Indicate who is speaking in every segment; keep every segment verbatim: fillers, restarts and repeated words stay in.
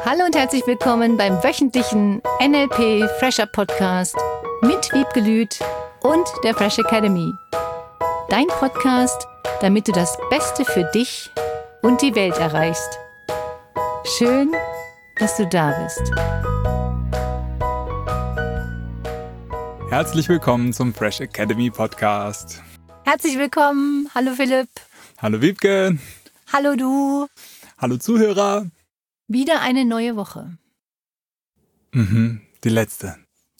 Speaker 1: Hallo und herzlich willkommen beim wöchentlichen N L P Fresher Podcast mit Wiebke Lüth und der Fresh Academy. Dein Podcast, damit du das Beste für dich und die Welt erreichst. Schön, dass du da bist.
Speaker 2: Herzlich willkommen zum Fresh Academy Podcast.
Speaker 1: Herzlich willkommen. Hallo Philipp.
Speaker 2: Hallo Wiebke.
Speaker 1: Hallo du.
Speaker 2: Hallo Zuhörer.
Speaker 1: Wieder eine neue Woche.
Speaker 2: Mhm, die letzte.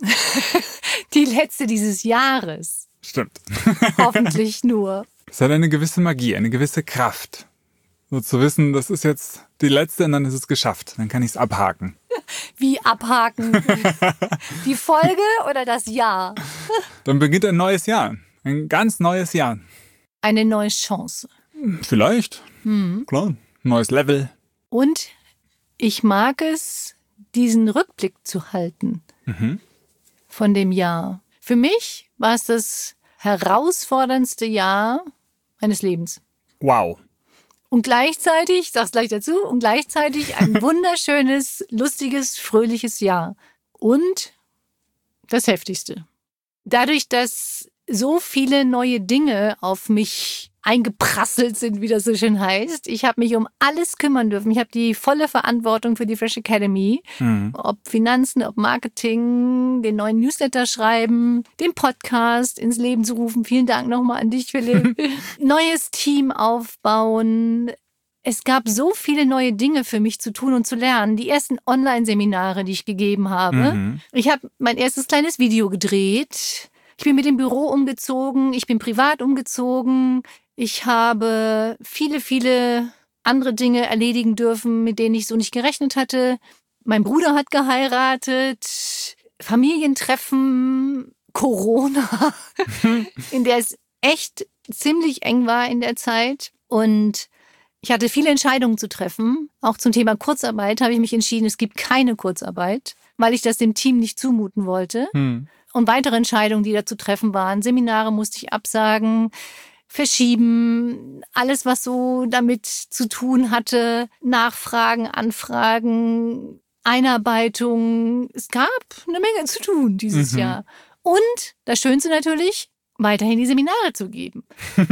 Speaker 1: Die letzte dieses Jahres.
Speaker 2: Stimmt.
Speaker 1: Hoffentlich nur.
Speaker 2: Es hat eine gewisse Magie, eine gewisse Kraft. So zu wissen, das ist jetzt die letzte und dann ist es geschafft. Dann kann ich es abhaken.
Speaker 1: Wie abhaken? Die Folge oder das Jahr?
Speaker 2: Dann beginnt ein neues Jahr. Ein ganz neues Jahr.
Speaker 1: Eine neue Chance.
Speaker 2: Vielleicht.
Speaker 1: Hm.
Speaker 2: Klar. Neues Level.
Speaker 1: Und ich mag es, diesen Rückblick zu halten
Speaker 2: Mhm.
Speaker 1: von dem Jahr. Für mich war es das herausforderndste Jahr meines Lebens.
Speaker 2: Wow.
Speaker 1: Und gleichzeitig, ich sag's gleich dazu, und gleichzeitig ein wunderschönes, lustiges, fröhliches Jahr. Und das Heftigste. Dadurch, dass so viele neue Dinge auf mich eingeprasselt sind, wie das so schön heißt. Ich habe mich um alles kümmern dürfen. Ich habe die volle Verantwortung für die Fresh Academy.
Speaker 2: Mhm.
Speaker 1: Ob Finanzen, ob Marketing, den neuen Newsletter schreiben, den Podcast ins Leben zu rufen. Vielen Dank nochmal an dich, Philipp. Neues Team aufbauen. Es gab so viele neue Dinge für mich zu tun und zu lernen. Die ersten Online-Seminare, die ich gegeben habe.
Speaker 2: Mhm.
Speaker 1: Ich habe mein erstes kleines Video gedreht. Ich bin mit dem Büro umgezogen. Ich bin privat umgezogen. Ich habe viele, viele andere Dinge erledigen dürfen, mit denen ich so nicht gerechnet hatte. Mein Bruder hat geheiratet, Familientreffen, Corona, in der es echt ziemlich eng war in der Zeit. Und ich hatte viele Entscheidungen zu treffen. Auch zum Thema Kurzarbeit habe ich mich entschieden, es gibt keine Kurzarbeit, weil ich das dem Team nicht zumuten wollte.
Speaker 2: Mhm.
Speaker 1: Und weitere Entscheidungen, die da zu treffen waren. Seminare musste ich absagen, verschieben, alles, was so damit zu tun hatte, Nachfragen, Anfragen, Einarbeitung. Es gab eine Menge zu tun dieses
Speaker 2: Mhm.
Speaker 1: Jahr. Und das Schönste natürlich, weiterhin die Seminare zu geben.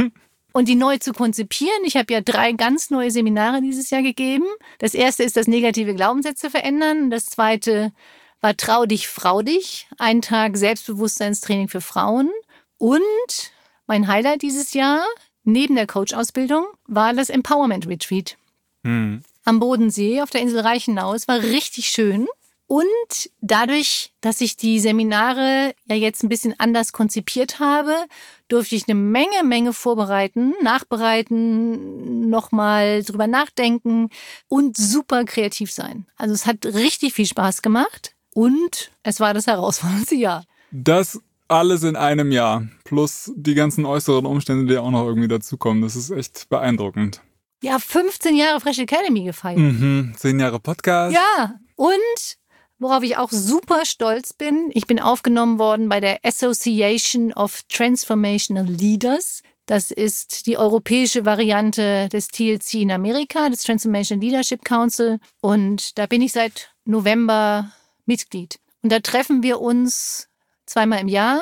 Speaker 1: Und die neu zu konzipieren. Ich habe ja drei ganz neue Seminare dieses Jahr gegeben. Das erste ist das negative Glaubenssätze verändern. Das zweite war Trau dich, Frau dich. Ein Tag Selbstbewusstseinstraining für Frauen. Und mein Highlight dieses Jahr, neben der Coach-Ausbildung, war das Empowerment-Retreat
Speaker 2: Mhm.
Speaker 1: am Bodensee auf der Insel Reichenau. Es war richtig schön. Und dadurch, dass ich die Seminare ja jetzt ein bisschen anders konzipiert habe, durfte ich eine Menge, Menge vorbereiten, nachbereiten, nochmal drüber nachdenken und super kreativ sein. Also es hat richtig viel Spaß gemacht und es war das herausfordernde Jahr.
Speaker 2: Das alles in einem Jahr. Plus die ganzen äußeren Umstände, die auch noch irgendwie dazukommen. Das ist echt beeindruckend.
Speaker 1: Ja, fünfzehn Jahre Fresh Academy gefeiert.
Speaker 2: Mhm. Zehn Jahre Podcast.
Speaker 1: Ja, und worauf ich auch super stolz bin, ich bin aufgenommen worden bei der Association of Transformational Leaders. Das ist die europäische Variante des T L C in Amerika, des Transformational Leadership Council. Und da bin ich seit November Mitglied. Und da treffen wir uns zweimal im Jahr,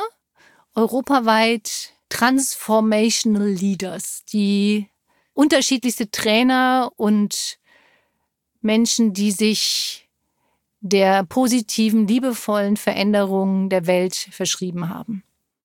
Speaker 1: europaweit Transformational Leaders, die unterschiedlichste Trainer und Menschen, die sich der positiven, liebevollen Veränderung der Welt verschrieben haben.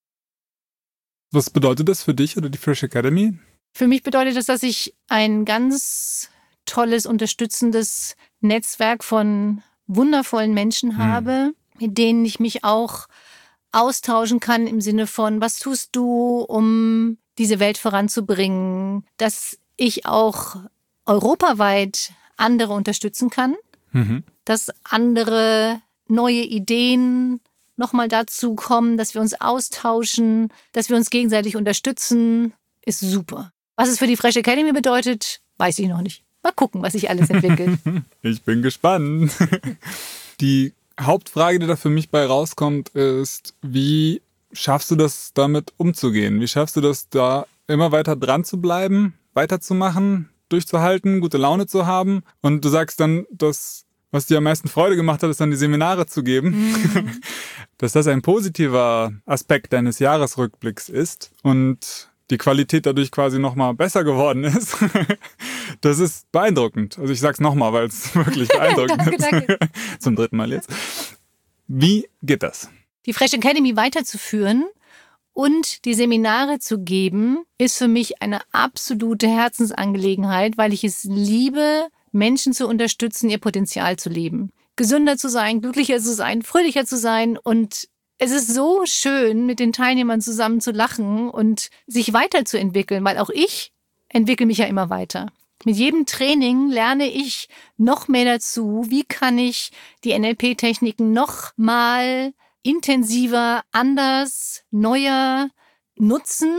Speaker 2: Was bedeutet das für dich oder die Fresh Academy?
Speaker 1: Für mich bedeutet das, dass ich ein ganz tolles, unterstützendes Netzwerk von wundervollen Menschen habe, mit denen ich mich auch austauschen kann im Sinne von, was tust du, um diese Welt voranzubringen, dass ich auch europaweit andere unterstützen kann,
Speaker 2: Mhm.
Speaker 1: dass andere neue Ideen nochmal dazu kommen, dass wir uns austauschen, dass wir uns gegenseitig unterstützen, ist super. Was es für die Fresh Academy bedeutet, weiß ich noch nicht. Mal gucken, was sich alles entwickelt.
Speaker 2: Ich bin gespannt. Die Hauptfrage, die da für mich bei rauskommt, ist, wie schaffst du das, damit umzugehen? Wie schaffst du das, da immer weiter dran zu bleiben, weiterzumachen, durchzuhalten, gute Laune zu haben? Und du sagst dann, dass was dir am meisten Freude gemacht hat, ist dann die Seminare zu geben. Mhm. Dass das ein positiver Aspekt deines Jahresrückblicks ist und die Qualität dadurch quasi nochmal besser geworden ist. Das ist beeindruckend. Also ich sag's nochmal, weil es wirklich beeindruckend
Speaker 1: danke,
Speaker 2: ist.
Speaker 1: Danke.
Speaker 2: Zum dritten Mal jetzt. Wie geht das?
Speaker 1: Die Fresh Academy weiterzuführen und die Seminare zu geben, ist für mich eine absolute Herzensangelegenheit, weil ich es liebe, Menschen zu unterstützen, ihr Potenzial zu leben. Gesünder zu sein, glücklicher zu sein, fröhlicher zu sein. Und es ist so schön, mit den Teilnehmern zusammen zu lachen und sich weiterzuentwickeln, weil auch ich entwickle mich ja immer weiter. Mit jedem Training lerne ich noch mehr dazu. Wie kann ich die N L P-Techniken noch mal intensiver, anders, neuer nutzen,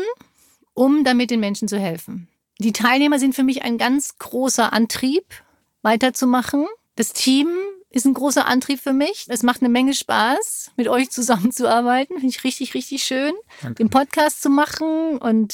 Speaker 1: um damit den Menschen zu helfen? Die Teilnehmer sind für mich ein ganz großer Antrieb, weiterzumachen. Das Team ist ein großer Antrieb für mich. Es macht eine Menge Spaß, mit euch zusammenzuarbeiten. Finde ich richtig, richtig schön. Danke. Den Podcast zu machen und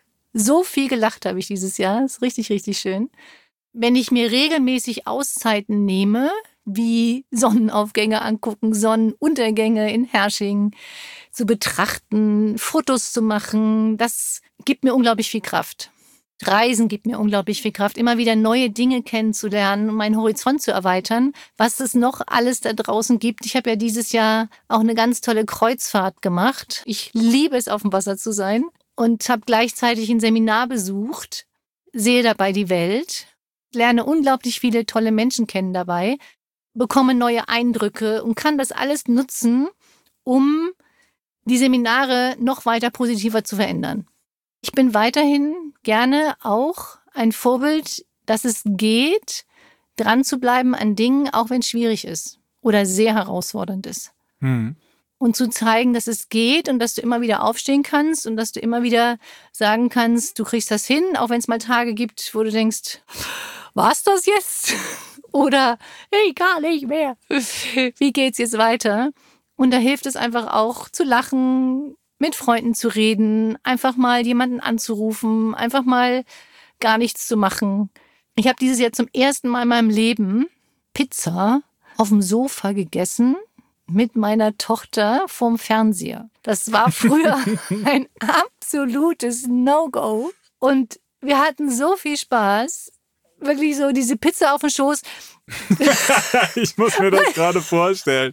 Speaker 1: so viel gelacht habe ich dieses Jahr. Das ist richtig, richtig schön. Wenn ich mir regelmäßig Auszeiten nehme, wie Sonnenaufgänge angucken, Sonnenuntergänge in Hersching zu betrachten, Fotos zu machen, das gibt mir unglaublich viel Kraft. Reisen gibt mir unglaublich viel Kraft, immer wieder neue Dinge kennenzulernen, um meinen Horizont zu erweitern, was es noch alles da draußen gibt. Ich habe ja dieses Jahr auch eine ganz tolle Kreuzfahrt gemacht. Ich liebe es, auf dem Wasser zu sein und habe gleichzeitig ein Seminar besucht, sehe dabei die Welt, lerne unglaublich viele tolle Menschen kennen dabei, bekomme neue Eindrücke und kann das alles nutzen, um die Seminare noch weiter positiver zu verändern. Ich bin weiterhin gerne auch ein Vorbild, dass es geht, dran zu bleiben an Dingen, auch wenn es schwierig ist oder sehr herausfordernd ist.
Speaker 2: Hm.
Speaker 1: Und zu zeigen, dass es geht und dass du immer wieder aufstehen kannst und dass du immer wieder sagen kannst, du kriegst das hin, auch wenn es mal Tage gibt, wo du denkst, war's das jetzt? Oder, hey, gar nicht mehr. Wie geht's jetzt weiter? Und da hilft es einfach auch zu lachen, mit Freunden zu reden, einfach mal jemanden anzurufen, einfach mal gar nichts zu machen. Ich habe dieses Jahr zum ersten Mal in meinem Leben Pizza auf dem Sofa gegessen mit meiner Tochter vorm Fernseher. Das war früher ein absolutes No-Go. Und wir hatten so viel Spaß. Wirklich so diese Pizza auf dem Schoß.
Speaker 2: Ich muss mir das gerade vorstellen.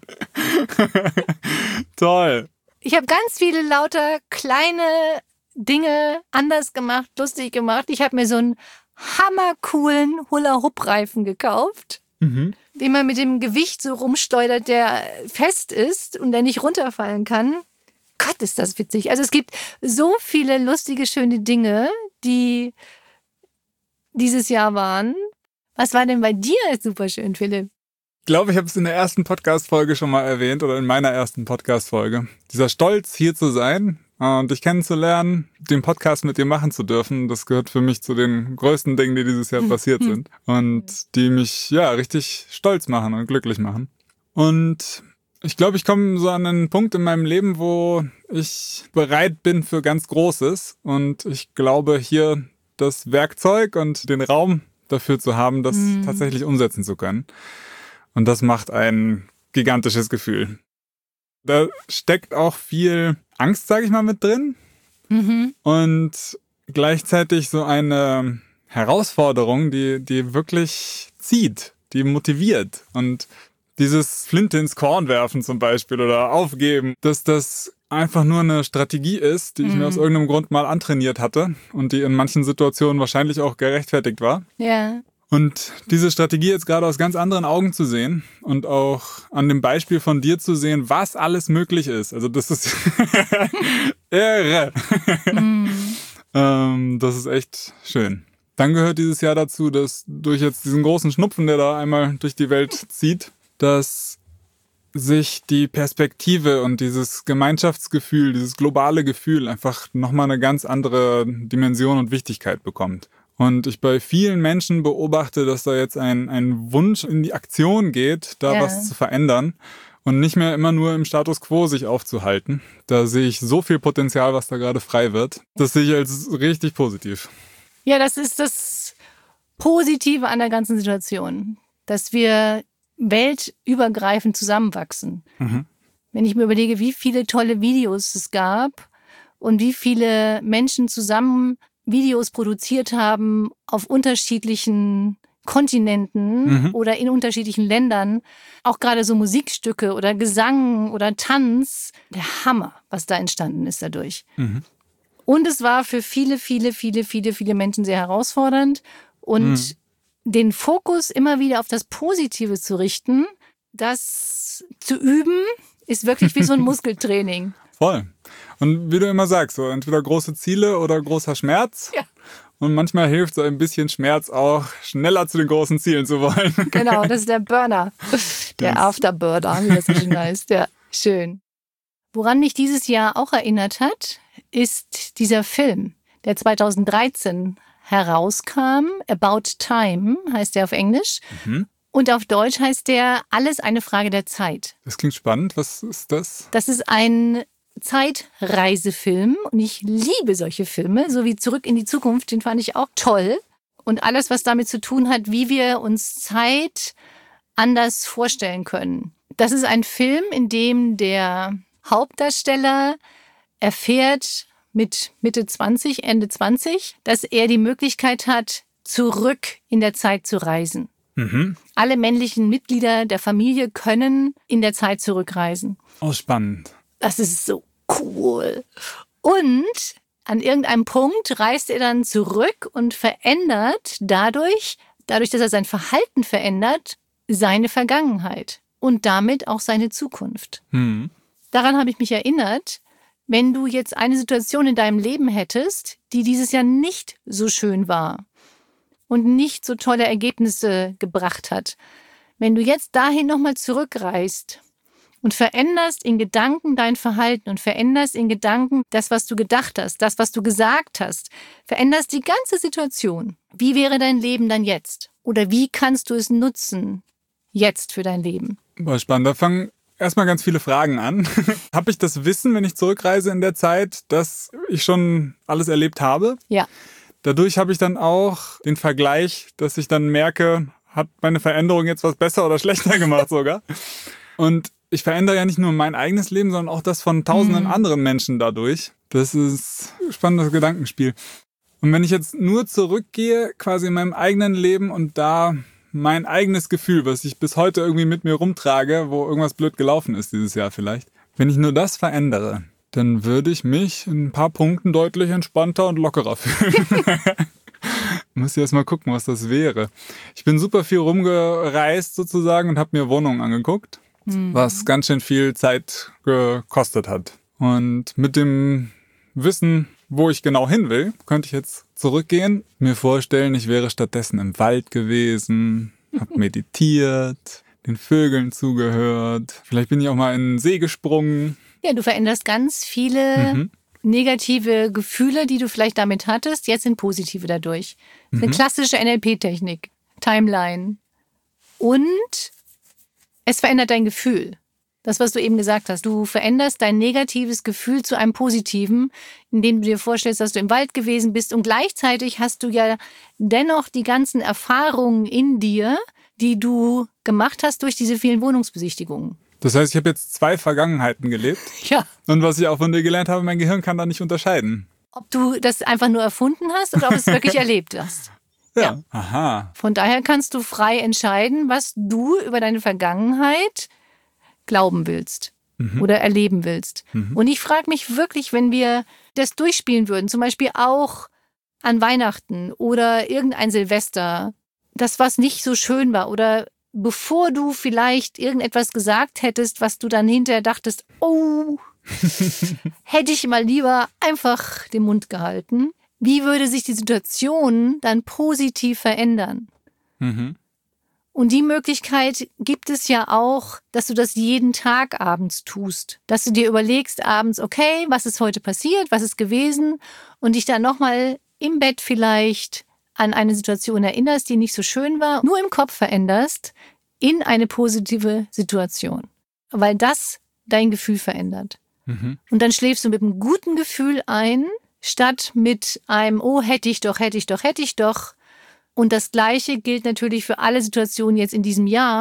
Speaker 2: Toll.
Speaker 1: Ich habe ganz viele lauter kleine Dinge anders gemacht, lustig gemacht. Ich habe mir so einen hammercoolen Hula-Hoop-Reifen gekauft, mhm. den man mit dem Gewicht so rumschleudert, der fest ist und der nicht runterfallen kann. Gott, ist das witzig. Also es gibt so viele lustige, schöne Dinge, die dieses Jahr waren. Was war denn bei dir super schön, Philipp?
Speaker 2: Ich glaube, ich habe es in der ersten Podcast-Folge schon mal erwähnt oder in meiner ersten Podcast-Folge. Dieser Stolz, hier zu sein und dich kennenzulernen, den Podcast mit dir machen zu dürfen, das gehört für mich zu den größten Dingen, die dieses Jahr passiert sind und die mich ja richtig stolz machen und glücklich machen. Und ich glaube, ich komme so an einen Punkt in meinem Leben, wo ich bereit bin für ganz Großes und ich glaube, hier das Werkzeug und den Raum dafür zu haben, das mhm. tatsächlich umsetzen zu können. Und das macht ein gigantisches Gefühl. Da steckt auch viel Angst, sage ich mal, mit drin. Mhm. Und gleichzeitig so eine Herausforderung, die, die wirklich zieht, die motiviert. Und dieses Flinte ins Korn werfen zum Beispiel oder aufgeben, dass das einfach nur eine Strategie ist, die ich mhm. mir aus irgendeinem Grund mal antrainiert hatte und die in manchen Situationen wahrscheinlich auch gerechtfertigt war.
Speaker 1: Ja.
Speaker 2: Und diese Strategie jetzt gerade aus ganz anderen Augen zu sehen und auch an dem Beispiel von dir zu sehen, was alles möglich ist. Also das ist irre. Mm. ähm, das ist echt schön. Dann gehört dieses Jahr dazu, dass durch jetzt diesen großen Schnupfen, der da einmal durch die Welt zieht, dass sich die Perspektive und dieses Gemeinschaftsgefühl, dieses globale Gefühl einfach nochmal eine ganz andere Dimension und Wichtigkeit bekommt. Und ich bei vielen Menschen beobachte, dass da jetzt ein, ein Wunsch in die Aktion geht, da ja. was zu verändern und nicht mehr immer nur im Status quo sich aufzuhalten. Da sehe ich so viel Potenzial, was da gerade frei wird. Das sehe ich als richtig positiv.
Speaker 1: Ja, das ist das Positive an der ganzen Situation, dass wir weltübergreifend zusammenwachsen. Mhm. Wenn ich mir überlege, wie viele tolle Videos es gab und wie viele Menschen zusammen Videos produziert haben auf unterschiedlichen Kontinenten mhm. oder in unterschiedlichen Ländern, auch gerade so Musikstücke oder Gesang oder Tanz, der Hammer, was da entstanden ist dadurch. Mhm. Und es war für viele, viele, viele, viele, viele Menschen sehr herausfordernd und mhm. den Fokus immer wieder auf das Positive zu richten, das zu üben, ist wirklich wie so ein Muskeltraining.
Speaker 2: Voll. Und wie du immer sagst, so entweder große Ziele oder großer Schmerz. Ja. Und manchmal hilft so ein bisschen Schmerz auch, schneller zu den großen Zielen zu wollen.
Speaker 1: Genau, das ist der Burner. Der Afterburner, wie das so schön heißt. Ja, schön. Woran mich dieses Jahr auch erinnert hat, ist dieser Film, der zweitausenddreizehn herauskam. About Time heißt der auf Englisch. Mhm. Und auf Deutsch heißt der Alles eine Frage der Zeit.
Speaker 2: Das klingt spannend. Was ist das?
Speaker 1: Das ist ein Zeitreisefilm und ich liebe solche Filme, so wie Zurück in die Zukunft, den fand ich auch toll. Und alles, was damit zu tun hat, wie wir uns Zeit anders vorstellen können. Das ist ein Film, in dem der Hauptdarsteller erfährt mit Mitte zwanzig, Ende zwanzig, dass er die Möglichkeit hat, zurück in der Zeit zu reisen. Mhm. Alle männlichen Mitglieder der Familie können in der Zeit zurückreisen.
Speaker 2: Oh, spannend.
Speaker 1: Das ist so cool. Und an irgendeinem Punkt reist er dann zurück und verändert dadurch, dadurch, dass er sein Verhalten verändert, seine Vergangenheit und damit auch seine Zukunft. Mhm. Daran habe ich mich erinnert, wenn du jetzt eine Situation in deinem Leben hättest, die dieses Jahr nicht so schön war und nicht so tolle Ergebnisse gebracht hat. Wenn du jetzt dahin nochmal zurückreist und veränderst in Gedanken dein Verhalten und veränderst in Gedanken das, was du gedacht hast, das, was du gesagt hast, veränderst die ganze Situation. Wie wäre dein Leben dann jetzt? Oder wie kannst du es nutzen jetzt für dein Leben?
Speaker 2: War spannend. Da fangen erstmal ganz viele Fragen an. Habe ich das Wissen, wenn ich zurückreise in der Zeit, dass ich schon alles erlebt habe?
Speaker 1: Ja.
Speaker 2: Dadurch habe ich dann auch den Vergleich, dass ich dann merke, hat meine Veränderung jetzt was besser oder schlechter gemacht sogar. Und ich verändere ja nicht nur mein eigenes Leben, sondern auch das von tausenden mhm. anderen Menschen dadurch. Das ist ein spannendes Gedankenspiel. Und wenn ich jetzt nur zurückgehe, quasi in meinem eigenen Leben und da mein eigenes Gefühl, was ich bis heute irgendwie mit mir rumtrage, wo irgendwas blöd gelaufen ist dieses Jahr vielleicht, wenn ich nur das verändere, dann würde ich mich in ein paar Punkten deutlich entspannter und lockerer fühlen. Muss ich erst mal gucken, was das wäre. Ich bin super viel rumgereist sozusagen und habe mir Wohnungen angeguckt, mhm. was ganz schön viel Zeit gekostet hat. Und mit dem Wissen, wo ich genau hin will, könnte ich jetzt zurückgehen, mir vorstellen, ich wäre stattdessen im Wald gewesen, habe meditiert, den Vögeln zugehört. Vielleicht bin ich auch mal in den See gesprungen.
Speaker 1: Ja, du veränderst ganz viele mhm. negative Gefühle, die du vielleicht damit hattest, jetzt in positive dadurch. Das ist eine mhm. klassische N L P-Technik, Timeline. Und es verändert dein Gefühl. Das, was du eben gesagt hast. Du veränderst dein negatives Gefühl zu einem positiven, indem du dir vorstellst, dass du im Wald gewesen bist. Und gleichzeitig hast du ja dennoch die ganzen Erfahrungen in dir, die du gemacht hast durch diese vielen Wohnungsbesichtigungen.
Speaker 2: Das heißt, ich habe jetzt zwei Vergangenheiten gelebt.
Speaker 1: Ja.
Speaker 2: Und was ich auch von dir gelernt habe, mein Gehirn kann da nicht unterscheiden.
Speaker 1: Ob du das einfach nur erfunden hast oder ob du es wirklich erlebt hast.
Speaker 2: Ja. ja. Aha.
Speaker 1: Von daher kannst du frei entscheiden, was du über deine Vergangenheit glauben willst mhm. oder erleben willst. Mhm. Und ich frage mich wirklich, wenn wir das durchspielen würden, zum Beispiel auch an Weihnachten oder irgendein Silvester, das, was nicht so schön war oder bevor du vielleicht irgendetwas gesagt hättest, was du dann hinterher dachtest, oh, hätte ich mal lieber einfach den Mund gehalten. Wie würde sich die Situation dann positiv verändern? Mhm. Und die Möglichkeit gibt es ja auch, dass du das jeden Tag abends tust. Dass du dir überlegst abends, okay, was ist heute passiert, was ist gewesen? Und dich dann nochmal im Bett vielleicht an eine Situation erinnerst, die nicht so schön war, nur im Kopf veränderst in eine positive Situation. Weil das dein Gefühl verändert. Mhm. Und dann schläfst du mit einem guten Gefühl ein, statt mit einem, oh, hätte ich doch, hätte ich doch, hätte ich doch. Und das Gleiche gilt natürlich für alle Situationen jetzt in diesem Jahr,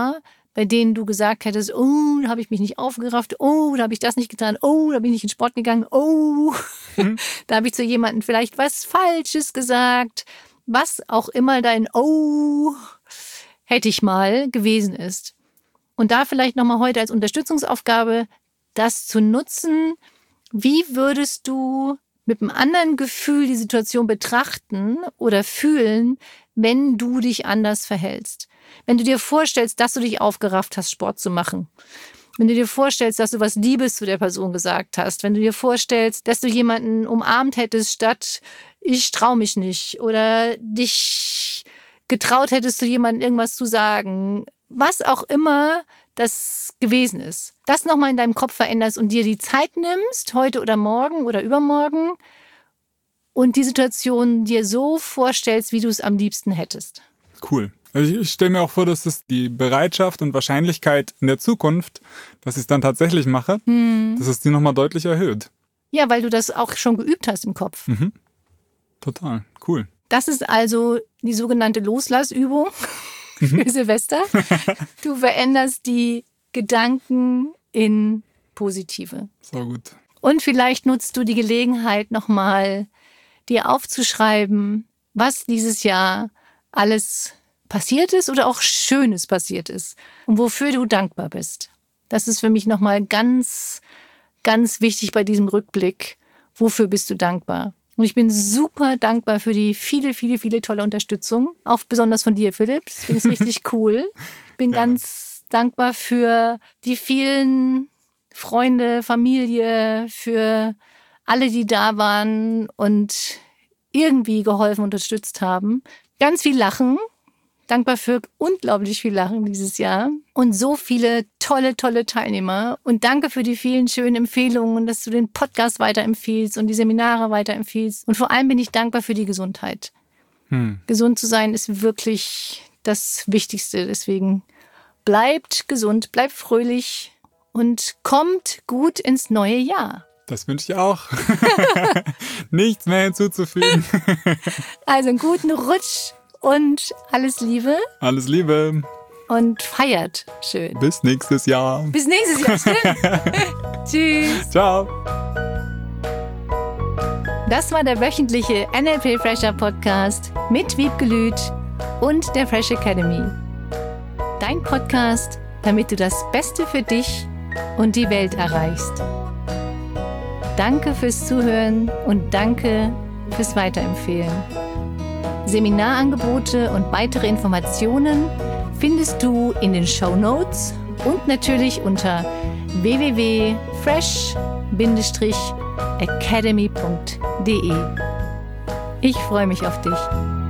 Speaker 1: bei denen du gesagt hättest, oh, da habe ich mich nicht aufgerafft, oh, da habe ich das nicht getan, oh, da bin ich nicht in Sport gegangen, oh, mhm. da habe ich zu jemandem vielleicht was Falsches gesagt, was auch immer dein oh, hätte ich mal gewesen ist. Und da vielleicht nochmal heute als Unterstützungsaufgabe, das zu nutzen, wie würdest du mit einem anderen Gefühl die Situation betrachten oder fühlen, wenn du dich anders verhältst. Wenn du dir vorstellst, dass du dich aufgerafft hast, Sport zu machen. Wenn du dir vorstellst, dass du was Liebes zu der Person gesagt hast. Wenn du dir vorstellst, dass du jemanden umarmt hättest, statt ich trau mich nicht. Oder dich getraut hättest, zu jemandem irgendwas zu sagen. Was auch immer das gewesen ist. Das nochmal in deinem Kopf veränderst und dir die Zeit nimmst, heute oder morgen oder übermorgen, und die Situation dir so vorstellst, wie du es am liebsten hättest.
Speaker 2: Cool. Also ich stelle mir auch vor, dass das die Bereitschaft und Wahrscheinlichkeit in der Zukunft, dass ich es dann tatsächlich mache, hm. dass es die nochmal deutlich erhöht.
Speaker 1: Ja, weil du das auch schon geübt hast im Kopf.
Speaker 2: Mhm. Total. Cool.
Speaker 1: Das ist also die sogenannte Loslassübung für Silvester. Du veränderst die Gedanken in positive.
Speaker 2: So gut.
Speaker 1: Und vielleicht nutzt du die Gelegenheit nochmal, dir aufzuschreiben, was dieses Jahr alles passiert ist oder auch Schönes passiert ist und wofür du dankbar bist. Das ist für mich nochmal ganz, ganz wichtig bei diesem Rückblick. Wofür bist du dankbar? Und ich bin super dankbar für die viele, viele, viele tolle Unterstützung. Auch besonders von dir, Philipp. Das finde ich richtig cool. Bin ja. ganz dankbar für die vielen Freunde, Familie, für alle, die da waren und irgendwie geholfen, unterstützt haben. Ganz viel Lachen. Dankbar für unglaublich viel Lachen dieses Jahr. Und so viele tolle, tolle Teilnehmer. Und danke für die vielen schönen Empfehlungen, dass du den Podcast weiterempfiehlst und die Seminare weiterempfiehlst. Und vor allem bin ich dankbar für die Gesundheit. Hm. Gesund zu sein ist wirklich das Wichtigste. Deswegen bleibt gesund, bleibt fröhlich und kommt gut ins neue Jahr.
Speaker 2: Das wünsche ich auch. Nichts mehr hinzuzufügen.
Speaker 1: Also einen guten Rutsch und alles Liebe.
Speaker 2: Alles Liebe.
Speaker 1: Und feiert schön.
Speaker 2: Bis nächstes Jahr.
Speaker 1: Bis nächstes Jahr, stimmt. Tschüss.
Speaker 2: Ciao.
Speaker 1: Das war der wöchentliche N L P Fresher Podcast mit Wiebke Lüth und der Fresh Academy. Dein Podcast, damit du das Beste für dich und die Welt erreichst. Danke fürs Zuhören und danke fürs Weiterempfehlen. Seminarangebote und weitere Informationen findest du in den Shownotes und natürlich unter w w w punkt fresh academy punkt d e. Ich freue mich auf dich.